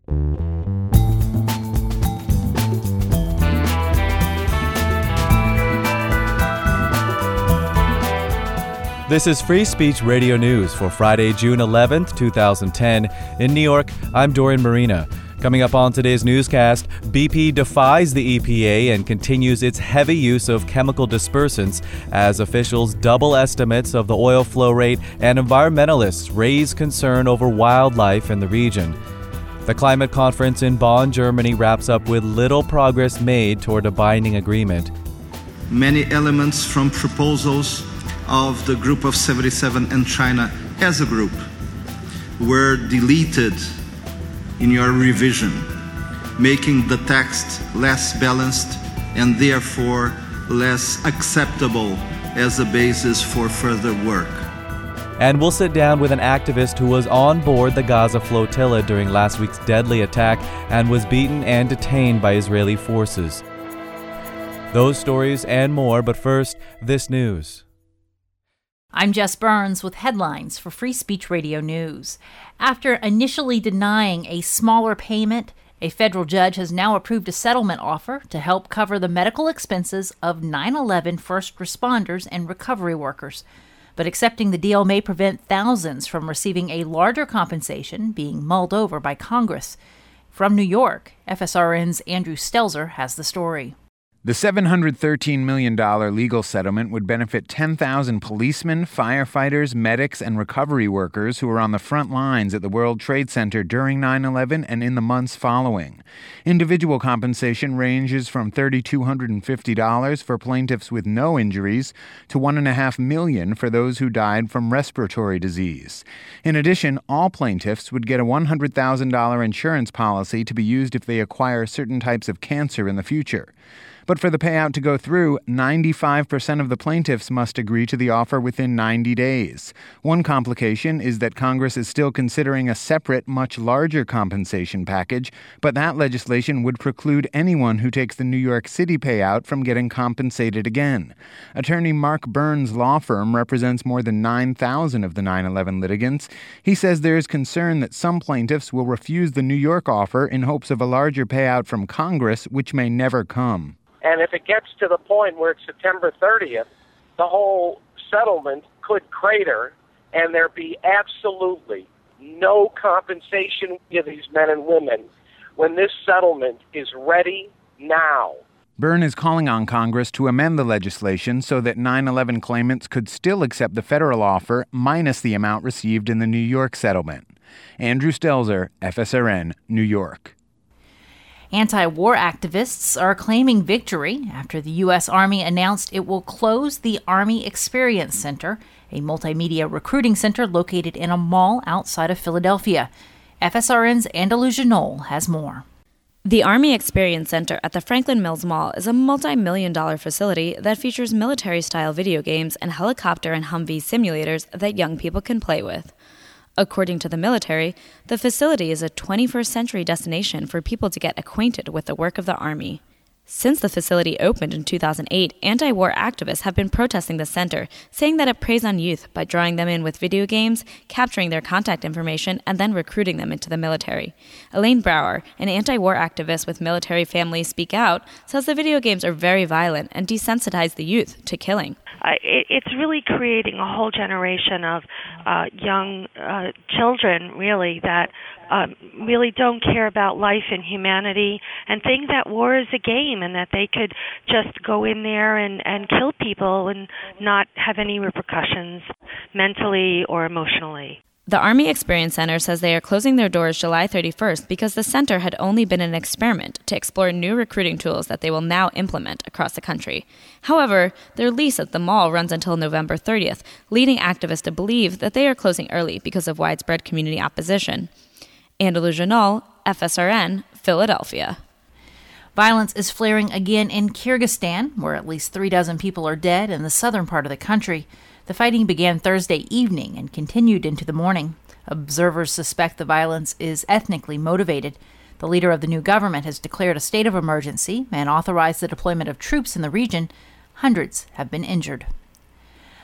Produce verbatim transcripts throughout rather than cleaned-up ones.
This is Free Speech Radio News for Friday, June eleventh, twenty ten. In New York, I'm Dorian Marina. Coming up on today's newscast, B P defies the E P A and continues its heavy use of chemical dispersants as officials double estimates of the oil flow rate and environmentalists raise concern over wildlife in the region. The climate conference in Bonn, Germany wraps up with little progress made toward a binding agreement. Many elements from proposals of the Group of seventy-seven and China as a group were deleted in your revision, making the text less balanced and therefore less acceptable as a basis for further work. And we'll sit down with an activist who was on board the Gaza flotilla during last week's deadly attack and was beaten and detained by Israeli forces. Those stories and more, but first, this news. I'm Jess Burns with headlines for Free Speech Radio News. After initially denying a smaller payment, a federal judge has now approved a settlement offer to help cover the medical expenses of nine eleven first responders and recovery workers. But accepting the deal may prevent thousands from receiving a larger compensation being mulled over by Congress. From New York, F S R N's Andrew Stelzer has the story. The seven hundred thirteen million dollars legal settlement would benefit ten thousand policemen, firefighters, medics, and recovery workers who were on the front lines at the World Trade Center during nine eleven and in the months following. Individual compensation ranges from three thousand two hundred fifty dollars for plaintiffs with no injuries to one point five million dollars for those who died from respiratory disease. In addition, all plaintiffs would get a one hundred thousand dollars insurance policy to be used if they acquire certain types of cancer in the future. But for the payout to go through, ninety-five percent of the plaintiffs must agree to the offer within ninety days. One complication is that Congress is still considering a separate, much larger compensation package, but that legislation would preclude anyone who takes the New York City payout from getting compensated again. Attorney Mark Burns' law firm represents more than nine thousand of the nine eleven litigants. He says there is concern that some plaintiffs will refuse the New York offer in hopes of a larger payout from Congress, which may never come. And if it gets to the point where it's September thirtieth, the whole settlement could crater and there be absolutely no compensation to these men and women when this settlement is ready now. Byrne is calling on Congress to amend the legislation so that nine eleven claimants could still accept the federal offer minus the amount received in the New York settlement. Andrew Stelzer, F S R N, New York. Anti-war activists are claiming victory after the U S. Army announced it will close the Army Experience Center, a multimedia recruiting center located in a mall outside of Philadelphia. F S R N's Andalusia Knoll has more. The Army Experience Center at the Franklin Mills Mall is a multi-million dollar facility that features military-style video games and helicopter and Humvee simulators that young people can play with. According to the military, the facility is a twenty-first century destination for people to get acquainted with the work of the Army. Since the facility opened in two thousand eight, anti-war activists have been protesting the center, saying that it preys on youth by drawing them in with video games, capturing their contact information, and then recruiting them into the military. Elaine Brower, an anti-war activist with Military Families Speak Out, says the video games are very violent and desensitize the youth to killing. Uh, it, it's really creating a whole generation of uh, young uh, children, really, that uh, really don't care about life and humanity and think that war is a game and that they could just go in there and, and kill people and not have any repercussions mentally or emotionally. The Army Experience Center says they are closing their doors July thirty-first because the center had only been an experiment to explore new recruiting tools that they will now implement across the country. However, their lease at the mall runs until November thirtieth, leading activists to believe that they are closing early because of widespread community opposition. Andalusia Knoll, F S R N, Philadelphia. Violence is flaring again in Kyrgyzstan, where at least three dozen people are dead in the southern part of the country. The fighting began Thursday evening and continued into the morning. Observers suspect the violence is ethnically motivated. The leader of the new government has declared a state of emergency and authorized the deployment of troops in the region. Hundreds have been injured.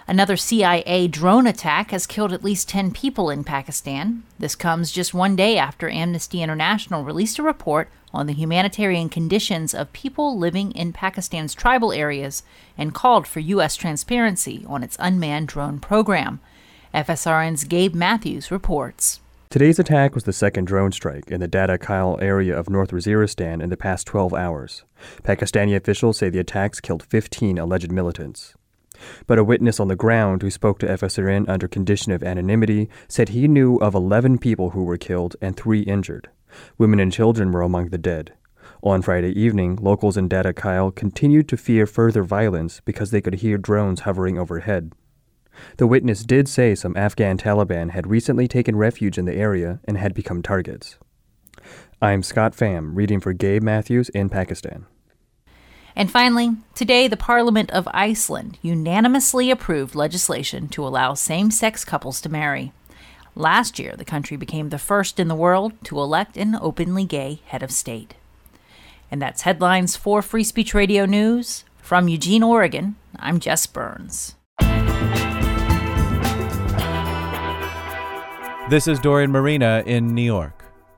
Another C I A drone attack has killed at least ten people in Pakistan. This comes just one day after Amnesty International released a report on the humanitarian conditions of people living in Pakistan's tribal areas and called for U S transparency on its unmanned drone program. F S R N's Gabe Matthews reports. Today's attack was the second drone strike in the Dada Kyle area of North Waziristan in the past twelve hours. Pakistani officials say the attacks killed fifteen alleged militants. But a witness on the ground who spoke to F S R N under condition of anonymity said he knew of eleven people who were killed and three injured. Women and children were among the dead. On Friday evening, locals in Dada Kyle continued to fear further violence because they could hear drones hovering overhead. The witness did say some Afghan Taliban had recently taken refuge in the area and had become targets. I'm Scott Pham, reading for Gabe Matthews in Pakistan. And finally, today the Parliament of Iceland unanimously approved legislation to allow same-sex couples to marry. Last year, the country became the first in the world to elect an openly gay head of state. And that's headlines for Free Speech Radio News. From Eugene, Oregon, I'm Jess Burns. This is Dorian Marina in New York.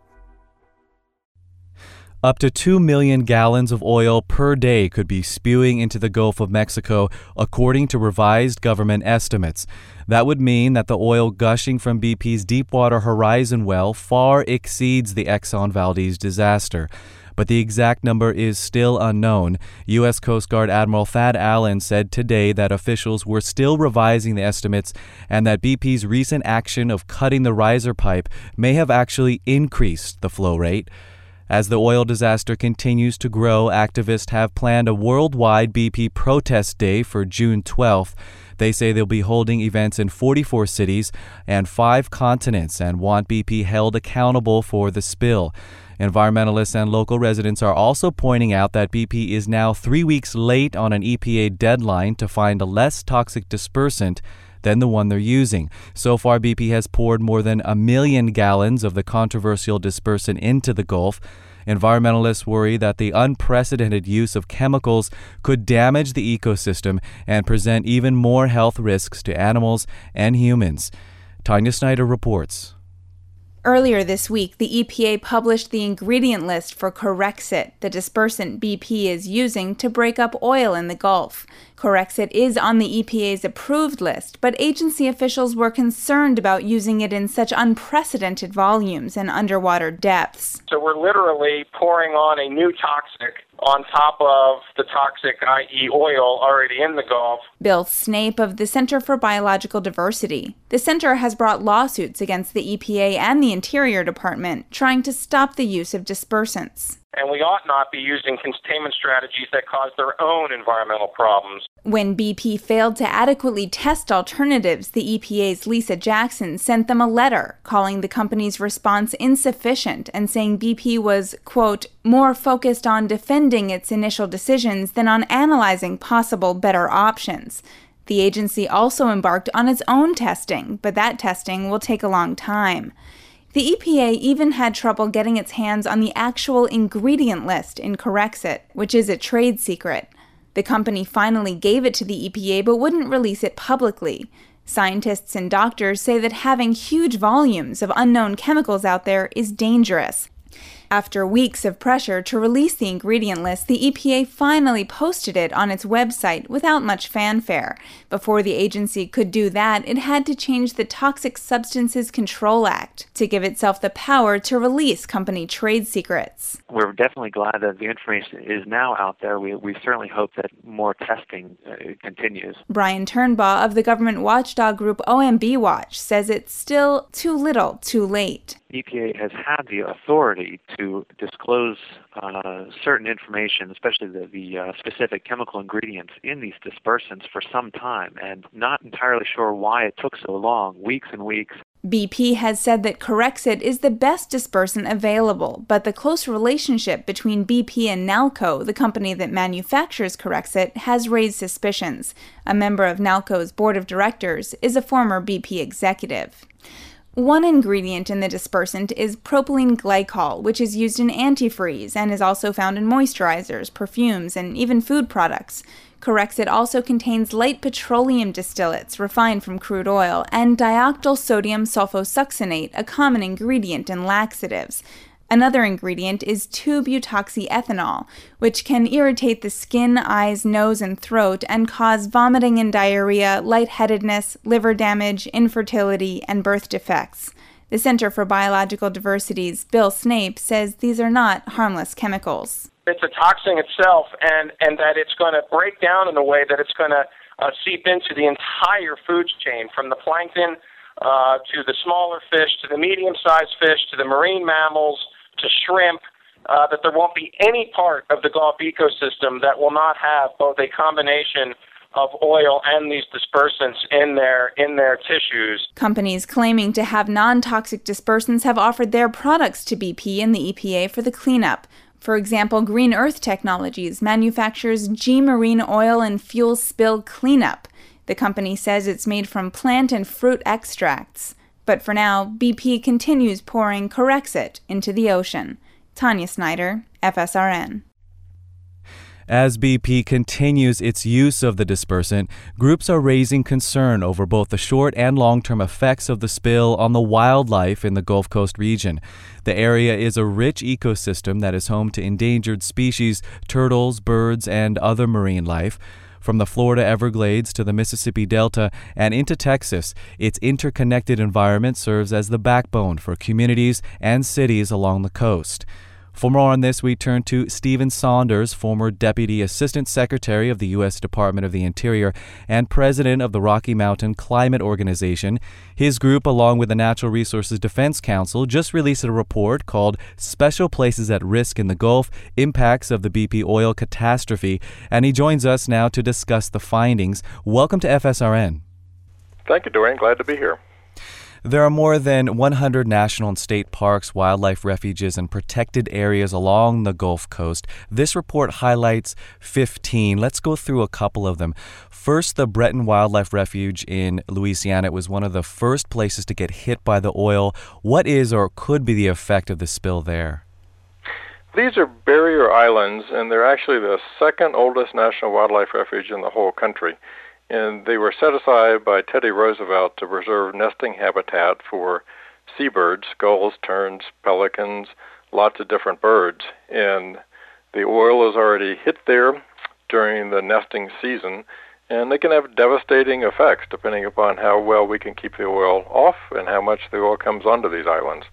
Up to two million gallons of oil per day could be spewing into the Gulf of Mexico, according to revised government estimates. That would mean that the oil gushing from B P's Deepwater Horizon well far exceeds the Exxon Valdez disaster. But the exact number is still unknown. U S Coast Guard Admiral Thad Allen said today that officials were still revising the estimates and that B P's recent action of cutting the riser pipe may have actually increased the flow rate. As the oil disaster continues to grow, activists have planned a worldwide B P protest day for June twelfth. They say they'll be holding events in forty-four cities and five continents and want B P held accountable for the spill. Environmentalists and local residents are also pointing out that B P is now three weeks late on an E P A deadline to find a less toxic dispersant than the one they're using. So far, B P has poured more than a million gallons of the controversial dispersant into the Gulf. Environmentalists worry that the unprecedented use of chemicals could damage the ecosystem and present even more health risks to animals and humans. Tanya Snyder reports. Earlier this week, the E P A published the ingredient list for Corexit, the dispersant B P is using to break up oil in the Gulf. Corexit is on the E P A's approved list, but agency officials were concerned about using it in such unprecedented volumes and underwater depths. So we're literally pouring on a new toxic on top of the toxic, that is oil, already in the Gulf. Bill Snape of the Center for Biological Diversity. The center has brought lawsuits against the E P A and the Interior Department, trying to stop the use of dispersants. And we ought not be using containment strategies that cause their own environmental problems. When B P failed to adequately test alternatives, the E P A's Lisa Jackson sent them a letter calling the company's response insufficient and saying B P was, quote, more focused on defending its initial decisions than on analyzing possible better options. The agency also embarked on its own testing, but that testing will take a long time. The E P A even had trouble getting its hands on the actual ingredient list in Corexit, which is a trade secret. The company finally gave it to the E P A but wouldn't release it publicly. Scientists and doctors say that having huge volumes of unknown chemicals out there is dangerous. After weeks of pressure to release the ingredient list, the E P A finally posted it on its website without much fanfare. Before the agency could do that, it had to change the Toxic Substances Control Act to give itself the power to release company trade secrets. We're definitely glad that the information is now out there. We, we certainly hope that more testing uh, continues. Brian Turnbaugh of the government watchdog group O M B Watch says it's still too little, too late. E P A has had the authority to disclose uh, certain information, especially the, the uh, specific chemical ingredients in these dispersants for some time, and not entirely sure why it took so long, weeks and weeks. B P has said that Corexit is the best dispersant available, but the close relationship between B P and Nalco, the company that manufactures Corexit, has raised suspicions. A member of Nalco's board of directors is a former B P executive. One ingredient in the dispersant is propylene glycol, which is used in antifreeze and is also found in moisturizers, perfumes, and even food products. Corexit also contains light petroleum distillates refined from crude oil and dioctyl sodium sulfosuccinate, a common ingredient in laxatives. Another ingredient is two butoxyethanol, which can irritate the skin, eyes, nose, and throat and cause vomiting and diarrhea, lightheadedness, liver damage, infertility, and birth defects. The Center for Biological Diversity's Bill Snape says these are not harmless chemicals. It's a toxin itself, and, and that it's going to break down in a way that it's going to uh, seep into the entire food chain, from the plankton uh, to the smaller fish, to the medium-sized fish, to the marine mammals, to shrimp, uh, that there won't be any part of the Gulf ecosystem that will not have both a combination of oil and these dispersants in their in their tissues. Companies claiming to have non-toxic dispersants have offered their products to B P and the E P A for the cleanup. For example, Green Earth Technologies manufactures G Marine Oil and Fuel Spill Cleanup. The company says it's made from plant and fruit extracts. But for now, B P continues pouring Corexit into the ocean. Tanya Snyder, F S R N. As B P continues its use of the dispersant, groups are raising concern over both the short and long-term effects of the spill on the wildlife in the Gulf Coast region. The area is a rich ecosystem that is home to endangered species, turtles, birds, and other marine life. From the Florida Everglades to the Mississippi Delta and into Texas, its interconnected environment serves as the backbone for communities and cities along the coast. For more on this, we turn to Stephen Saunders, former Deputy Assistant Secretary of the U S Department of the Interior and President of the Rocky Mountain Climate Organization. His group, along with the Natural Resources Defense Council, just released a report called Special Places at Risk in the Gulf, Impacts of the B P Oil Catastrophe, and he joins us now to discuss the findings. Welcome to F S R N. Thank you, Dorian. Glad to be here. There are more than one hundred national and state parks, wildlife refuges, and protected areas along the Gulf Coast. This report highlights fifteen. Let's go through a couple of them. First, the Breton Wildlife Refuge in Louisiana. It was one of the first places to get hit by the oil. What is or could be the effect of the spill there? These are barrier islands, and they're actually the second oldest national wildlife refuge in the whole country. And they were set aside by Teddy Roosevelt to preserve nesting habitat for seabirds, gulls, terns, pelicans, lots of different birds. And the oil is already hit there during the nesting season, and they can have devastating effects depending upon how well we can keep the oil off and how much the oil comes onto these islands.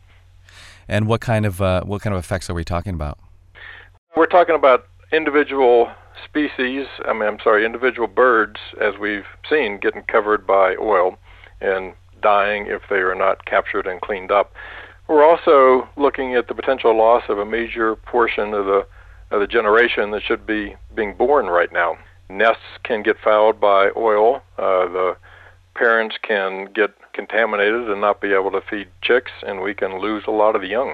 And what kind of uh, what kind of effects are we talking about? We're talking about individual species, I mean, I'm sorry, individual birds, as we've seen, getting covered by oil and dying if they are not captured and cleaned up. We're also looking at the potential loss of a major portion of the of the generation that should be being born right now. Nests can get fouled by oil. Uh, the parents can get contaminated and not be able to feed chicks, and we can lose a lot of the young.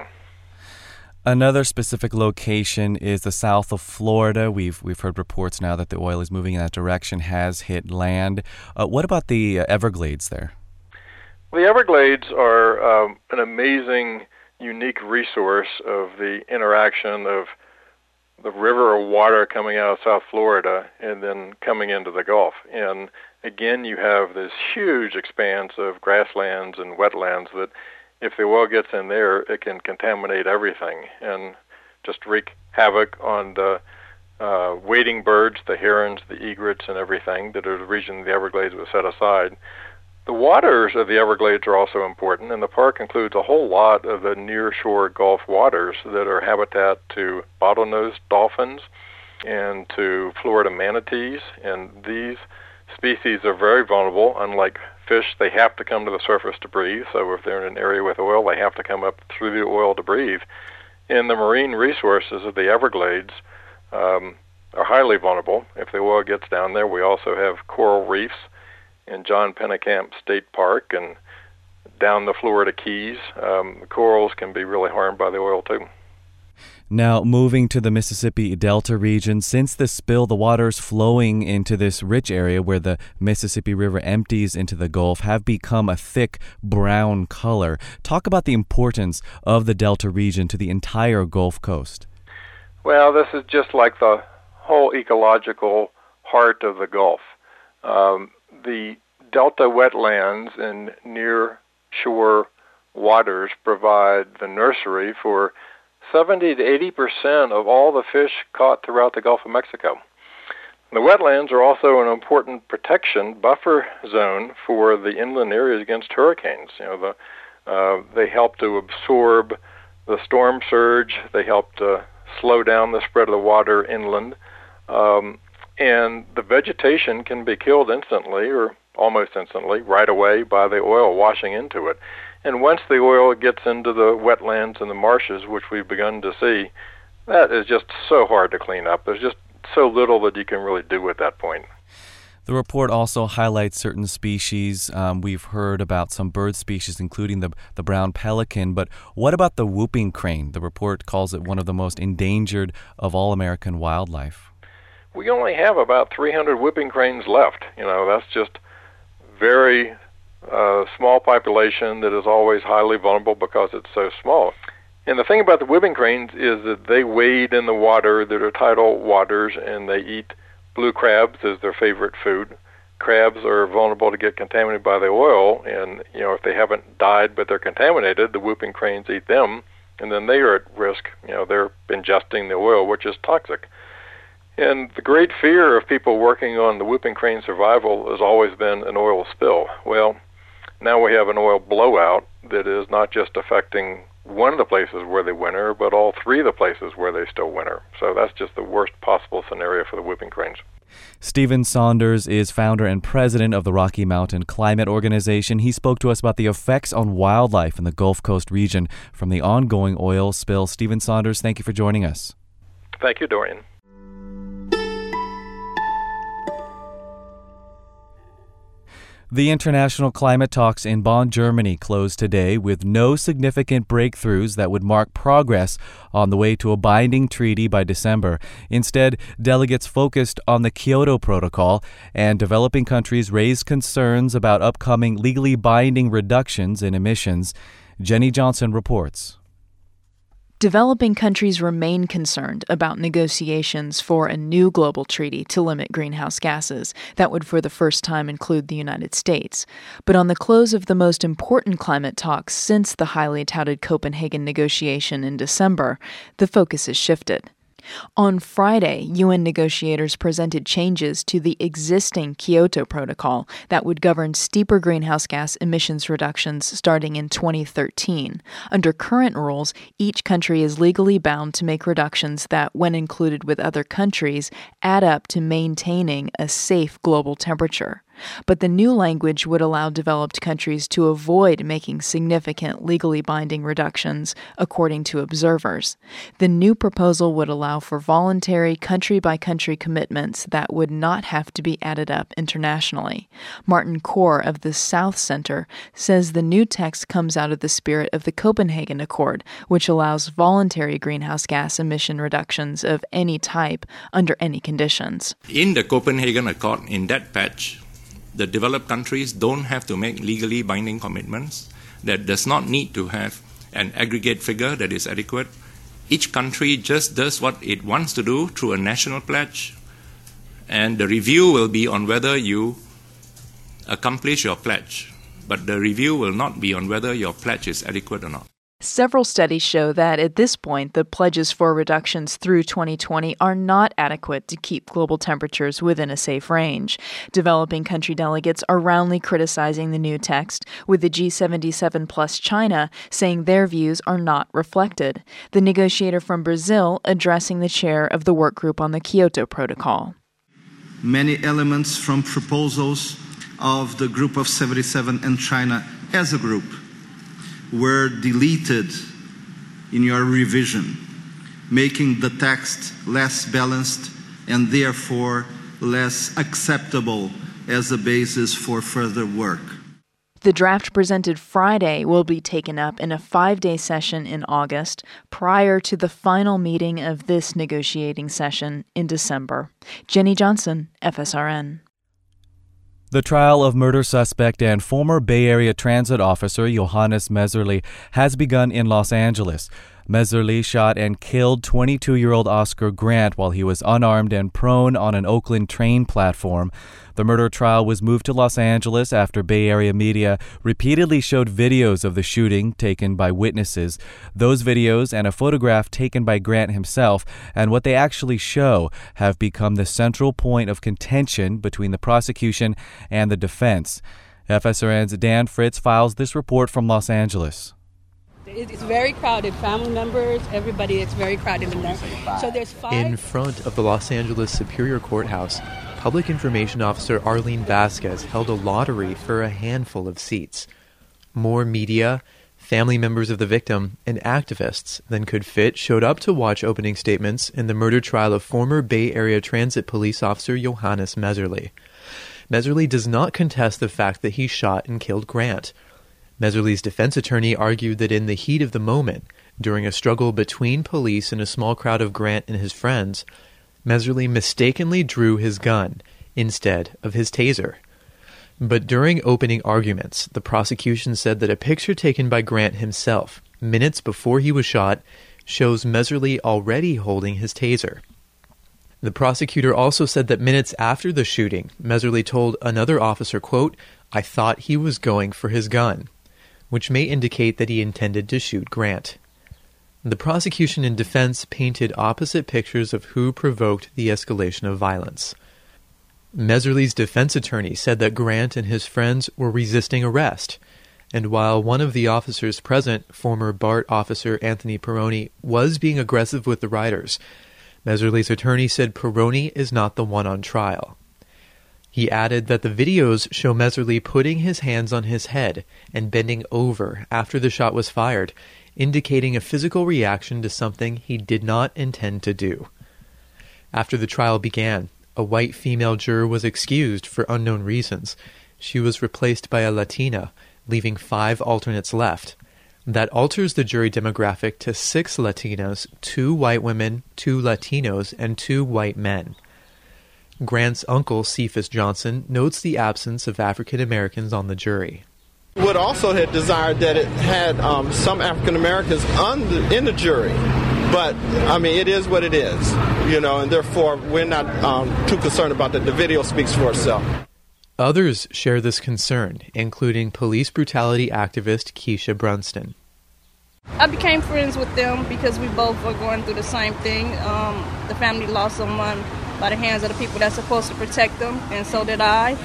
Another specific location is the south of Florida. We've we've heard reports now that the oil is moving in that direction, has hit land. Uh, what about the uh, Everglades there? The Everglades are um, an amazing, unique resource of the interaction of the river or water coming out of South Florida and then coming into the Gulf. And again, you have this huge expanse of grasslands and wetlands that if the oil gets in there, it can contaminate everything and just wreak havoc on the uh, wading birds, the herons, the egrets, and everything that are the region the Everglades was set aside. The waters of the Everglades are also important, and the park includes a whole lot of the near-shore Gulf waters that are habitat to bottlenose dolphins and to Florida manatees, and these species are very vulnerable. Unlike fish, they have to come to the surface to breathe, so if they're in an area with oil, they have to come up through the oil to breathe. And the marine resources of the Everglades um, are highly vulnerable. If the oil gets down there, we also have coral reefs in John Pennekamp State Park and down the Florida Keys. Um, the corals can be really harmed by the oil too. Now, moving to the Mississippi Delta region, since the spill, the waters flowing into this rich area where the Mississippi River empties into the Gulf have become a thick brown color. Talk about the importance of the Delta region to the entire Gulf Coast. Well, this is just like the whole ecological heart of the Gulf. Um, the Delta wetlands and near-shore waters provide the nursery for seventy to eighty percent of all the fish caught throughout the Gulf of Mexico. The wetlands are also an important protection buffer zone for the inland areas against hurricanes. You know, the, uh, they help to absorb the storm surge. They help to slow down the spread of the water inland. Um, and the vegetation can be killed instantly or almost instantly right away by the oil washing into it. And once the oil gets into the wetlands and the marshes, which we've begun to see, that is just so hard to clean up. There's just so little that you can really do at that point. The report also highlights certain species. Um, we've heard about some bird species, including the, the brown pelican. But what about the whooping crane? The report calls it one of the most endangered of all American wildlife. We only have about three hundred whooping cranes left. You know, that's just very uh, small population that is always highly vulnerable because it's so small. And the thing about the whooping cranes is that they wade in the water that are tidal waters, and they eat blue crabs as their favorite food. Crabs are vulnerable to get contaminated by the oil, and you know if they haven't died but they're contaminated, the whooping cranes eat them, and then they are at risk. You know they're ingesting the oil, which is toxic. And the great fear of people working on the whooping crane survival has always been an oil spill. Well, now we have an oil blowout that is not just affecting one of the places where they winter, but all three of the places where they still winter. So that's just the worst possible scenario for the whooping cranes. Stephen Saunders is founder and president of the Rocky Mountain Climate Organization. He spoke to us about the effects on wildlife in the Gulf Coast region from the ongoing oil spill. Stephen Saunders, thank you for joining us. Thank you, Dorian. The international climate talks in Bonn, Germany closed today with no significant breakthroughs that would mark progress on the way to a binding treaty by December. Instead, delegates focused on the Kyoto Protocol, and developing countries raised concerns about upcoming legally binding reductions in emissions. Jenny Johnson reports. Developing countries remain concerned about negotiations for a new global treaty to limit greenhouse gases that would for the first time include the United States. But on the close of the most important climate talks since the highly touted Copenhagen negotiation in December, the focus has shifted. On Friday, U N negotiators presented changes to the existing Kyoto Protocol that would govern steeper greenhouse gas emissions reductions starting in twenty thirteen. Under current rules, each country is legally bound to make reductions that, when included with other countries, add up to maintaining a safe global temperature. But the new language would allow developed countries to avoid making significant legally binding reductions, according to observers. The new proposal would allow for voluntary country-by-country commitments that would not have to be added up internationally. Martin Kor of the South Center says the new text comes out of the spirit of the Copenhagen Accord, which allows voluntary greenhouse gas emission reductions of any type under any conditions. In the Copenhagen Accord, in that patch, the developed countries don't have to make legally binding commitments. That does not need to have an aggregate figure that is adequate. Each country just does what it wants to do through a national pledge, and the review will be on whether you accomplish your pledge. But the review will not be on whether your pledge is adequate or not. Several studies show that at this point, the pledges for reductions through twenty twenty are not adequate to keep global temperatures within a safe range. Developing country delegates are roundly criticizing the new text, with the G seventy-seven plus China saying their views are not reflected. The negotiator from Brazil addressing the chair of the work group on the Kyoto Protocol. Many elements from proposals of the Group of seventy-seven and China as a group were deleted in your revision, making the text less balanced and therefore less acceptable as a basis for further work. The draft presented Friday will be taken up in a five-day session in August, prior to the final meeting of this negotiating session in December. Jenny Johnson, F S R N. The trial of murder suspect and former Bay Area transit officer Johannes Mezerly has begun in Los Angeles. Mezerly shot and killed twenty-two-year-old Oscar Grant while he was unarmed and prone on an Oakland train platform. The murder trial was moved to Los Angeles after Bay Area media repeatedly showed videos of the shooting taken by witnesses. Those videos and a photograph taken by Grant himself and what they actually show have become the central point of contention between the prosecution and the defense. F S R N's Dan Fritz files this report from Los Angeles. It's very crowded. Family members, everybody, it's very crowded in there. So there's five. In front of the Los Angeles Superior Courthouse, Public Information Officer Arlene Vasquez held a lottery for a handful of seats. More media, family members of the victim, and activists than could fit showed up to watch opening statements in the murder trial of former Bay Area Transit Police Officer Johannes Mezerly. Mezerly does not contest the fact that he shot and killed Grant. Mezerly's defense attorney argued that in the heat of the moment, during a struggle between police and a small crowd of Grant and his friends, Mezerly mistakenly drew his gun instead of his taser. But during opening arguments, the prosecution said that a picture taken by Grant himself, minutes before he was shot, shows Mezerly already holding his taser. The prosecutor also said that minutes after the shooting, Mezerly told another officer, quote, "I thought he was going for his gun," which may indicate that he intended to shoot Grant. The prosecution and defense painted opposite pictures of who provoked the escalation of violence. Mezerly's defense attorney said that Grant and his friends were resisting arrest, and while one of the officers present, former BART officer Anthony Peroni, was being aggressive with the riders, Mezerly's attorney said Peroni is not the one on trial. He added that the videos show Mezerly putting his hands on his head and bending over after the shot was fired, indicating a physical reaction to something he did not intend to do. After the trial began, a white female juror was excused for unknown reasons. She was replaced by a Latina, leaving five alternates left. That alters the jury demographic to six Latinas, two white women, two Latinos, and two white men. Grant's uncle, Cephas Johnson, notes the absence of African Americans on the jury. Would also have desired that it had um, some African Americans on the, in the jury, but I mean it is what it is, you know, and therefore we're not um, too concerned about that. The video speaks for itself. Others share this concern, including police brutality activist Keisha Brunston. I became friends with them because we both were going through the same thing. Um, the family lost someone by the hands of the people that's supposed to protect them, and so did I.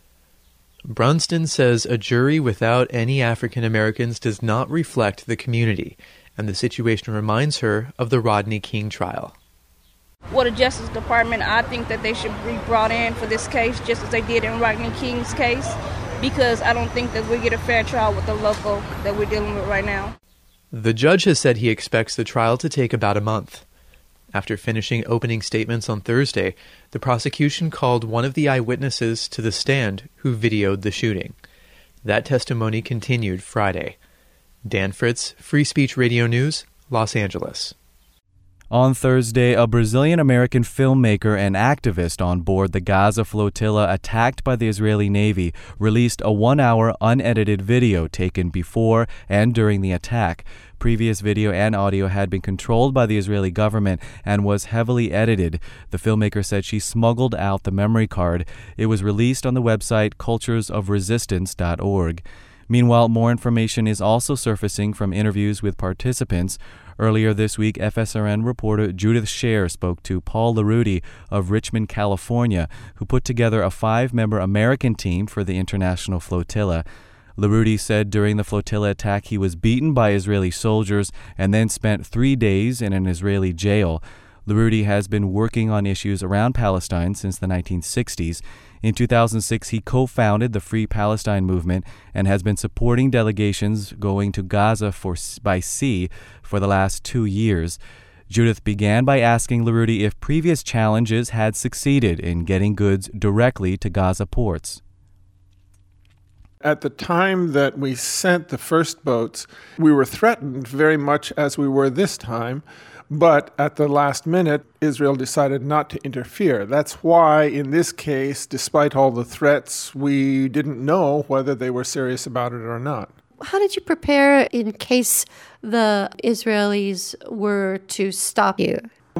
Brunston says a jury without any African Americans does not reflect the community, and the situation reminds her of the Rodney King trial. Well, the Justice Department, I think that they should be brought in for this case just as they did in Rodney King's case, because I don't think that we get a fair trial with the local that we're dealing with right now. The judge has said he expects the trial to take about a month. After finishing opening statements on Thursday, the prosecution called one of the eyewitnesses to the stand who videoed the shooting. That testimony continued Friday. Dan Fritz, Free Speech Radio News, Los Angeles. On Thursday, a Brazilian-American filmmaker and activist on board the Gaza flotilla attacked by the Israeli Navy released a one-hour unedited video taken before and during the attack. Previous video and audio had been controlled by the Israeli government and was heavily edited. The filmmaker said she smuggled out the memory card. It was released on the website cultures of resistance dot org. Meanwhile, more information is also surfacing from interviews with participants. Earlier this week, F S R N reporter Judith Scher spoke to Paul LaRuti of Richmond, California, who put together a five-member American team for the international flotilla. LaRuti said during the flotilla attack he was beaten by Israeli soldiers and then spent three days in an Israeli jail. LaRuti has been working on issues around Palestine since the nineteen sixties. In two thousand six, he co-founded the Free Palestine movement and has been supporting delegations going to Gaza for, by sea for the last two years. Judith began by asking LaRuti if previous challenges had succeeded in getting goods directly to Gaza ports. At the time that we sent the first boats, we were threatened very much as we were this time, but at the last minute, Israel decided not to interfere. That's why, in this case, despite all the threats, we didn't know whether they were serious about it or not. How did you prepare in case the Israelis were to stop you?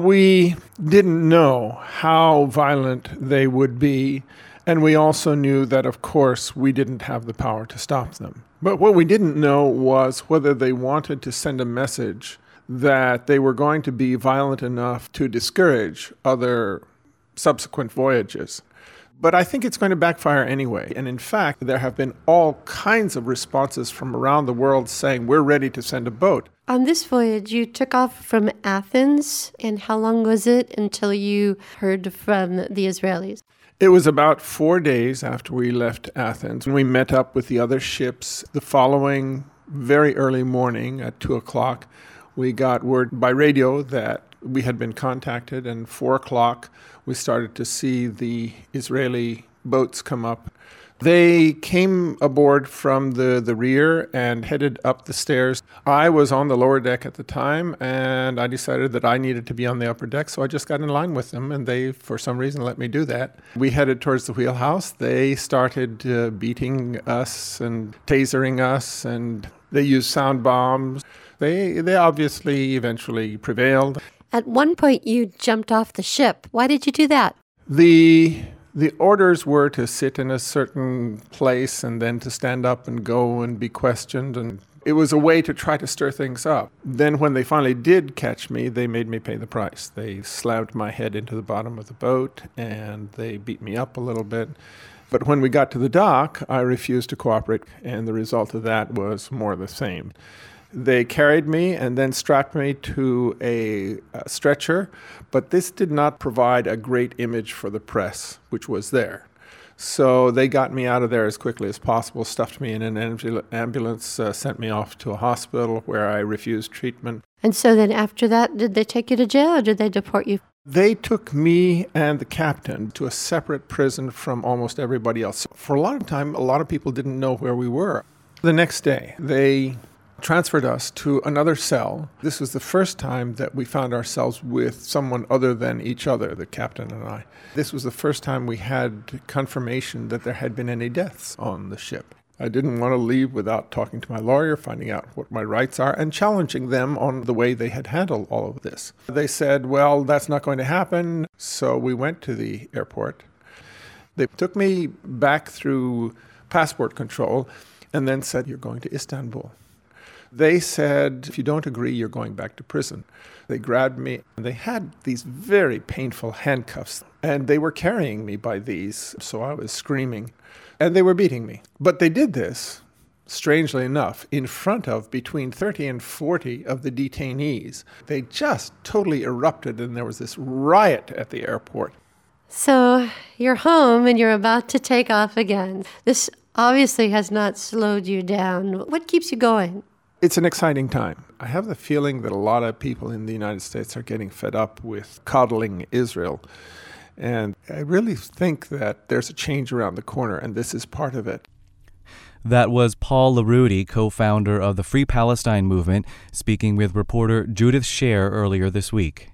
We didn't know how violent they would be, and we also knew that, of course, we didn't have the power to stop them. But what we didn't know was whether they wanted to send a message that they were going to be violent enough to discourage other subsequent voyages. But I think it's going to backfire anyway. And in fact, there have been all kinds of responses from around the world saying, we're ready to send a boat. On this voyage, you took off from Athens, and how long was it until you heard from the Israelis? It was about four days after we left Athens. We met up with the other ships. The following very early morning at two o'clock, we got word by radio that we had been contacted, and four o'clock we started to see the Israeli boats come up. They came aboard from the, the rear and headed up the stairs. I was on the lower deck at the time, and I decided that I needed to be on the upper deck, so I just got in line with them, and they, for some reason, let me do that. We headed towards the wheelhouse. They started uh, beating us and tasering us, and they used sound bombs. They, they obviously eventually prevailed. At one point, you jumped off the ship. Why did you do that? The the orders were to sit in a certain place and then to stand up and go and be questioned. And it was a way to try to stir things up. Then when they finally did catch me, they made me pay the price. They slammed my head into the bottom of the boat and they beat me up a little bit. But when we got to the dock, I refused to cooperate, and the result of that was more of the same. They carried me and then strapped me to a, a stretcher, but this did not provide a great image for the press, which was there. So they got me out of there as quickly as possible, stuffed me in an ambulance, uh, sent me off to a hospital where I refused treatment. And so then after that, did they take you to jail or did they deport you? They took me and the captain to a separate prison from almost everybody else. For a long time, a lot of people didn't know where we were. The next day, they transferred us to another cell. This was the first time that we found ourselves with someone other than each other, the captain and I. This was the first time we had confirmation that there had been any deaths on the ship. I didn't want to leave without talking to my lawyer, finding out what my rights are, and challenging them on the way they had handled all of this. They said, well, that's not going to happen. So we went to the airport. They took me back through passport control and then said, you're going to Istanbul. They said, if you don't agree, you're going back to prison. They grabbed me, and they had these very painful handcuffs, and they were carrying me by these, so I was screaming, and they were beating me. But they did this, strangely enough, in front of between thirty and forty of the detainees. They just totally erupted, and there was this riot at the airport. So you're home, and you're about to take off again. This obviously has not slowed you down. What keeps you going? It's an exciting time. I have the feeling that a lot of people in the United States are getting fed up with coddling Israel. And I really think that there's a change around the corner, and this is part of it. That was Paul LaRuti, co-founder of the Free Palestine Movement, speaking with reporter Judith Scher earlier this week.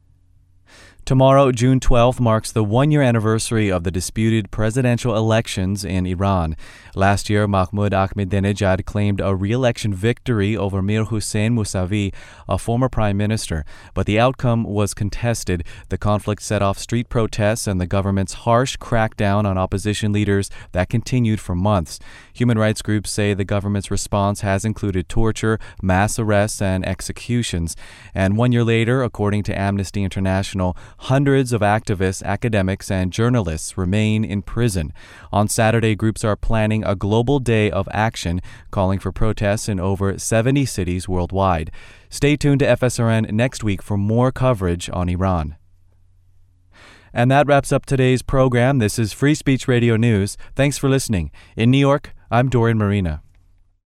Tomorrow, June twelfth, marks the one-year anniversary of the disputed presidential elections in Iran. Last year, Mahmoud Ahmadinejad claimed a re-election victory over Mir Hossein Mousavi, a former prime minister, but the outcome was contested. The conflict set off street protests and the government's harsh crackdown on opposition leaders that continued for months. Human rights groups say the government's response has included torture, mass arrests, and executions. And one year later, according to Amnesty International, hundreds of activists, academics, and journalists remain in prison. On Saturday, groups are planning a global day of action, calling for protests in over seventy cities worldwide. Stay tuned to F S R N next week for more coverage on Iran. And that wraps up today's program. This is Free Speech Radio News. Thanks for listening. In New York, I'm Dorian Marina.